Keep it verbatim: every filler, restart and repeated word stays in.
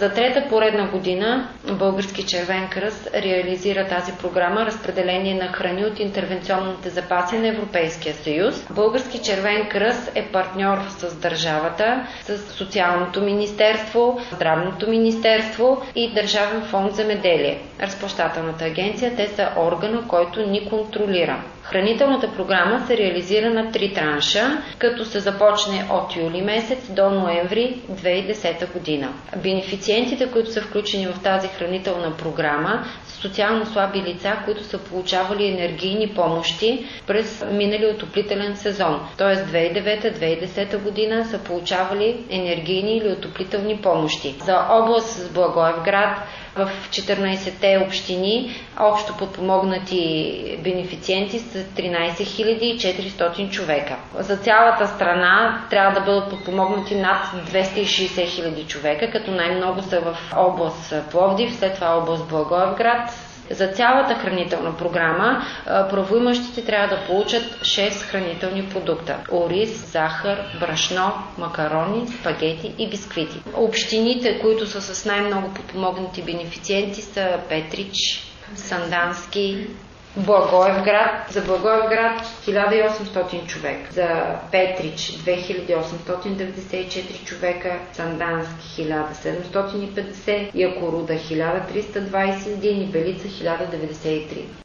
За трета поредна година Български червен кръст реализира тази програма разпределение на храни от интервенционните запаси на Европейския съюз. Български червен кръст е партньор с държавата, с Социалното министерство, Здравното министерство и Държавен фонд земеделие. Разплащателната агенция, те са органа, който ни контролира. Хранителната програма се реализира на три транша, като се започне от юли месец до ноември две хиляди и десета година. Бенефициентите, които са включени в тази хранителна програма, са социално слаби лица, които са получавали енергийни помощи през миналия отоплителен сезон. Т.е. две хиляди и девета - две хиляди и десета година са получавали енергийни или отоплителни помощи. За област с Благоевград в четиринайсетте общини общо подпомогнати бенефициенти са тринайсет хиляди и четиристотин човека. За цялата страна трябва да бъдат подпомогнати над двеста и шейсет хиляди човека, като най-много са в област Пловдив, след това област Благоевград. За цялата хранителна програма правоимащите трябва да получат шест хранителни продукта: ориз, захар, брашно, макарони, спагети и бисквити. Общините, които са с най-много подпомогнати бенефициенти, са Петрич, Сандански, Благоевград. За Благоевград хиляда и осемстотин човека, за Петрич две хиляди осемстотин деветдесет и четири човека, Сандански хиляда седемстотин и петдесет, Якоруда хиляда триста двайсет и един и Белица хиляда деветдесет и три.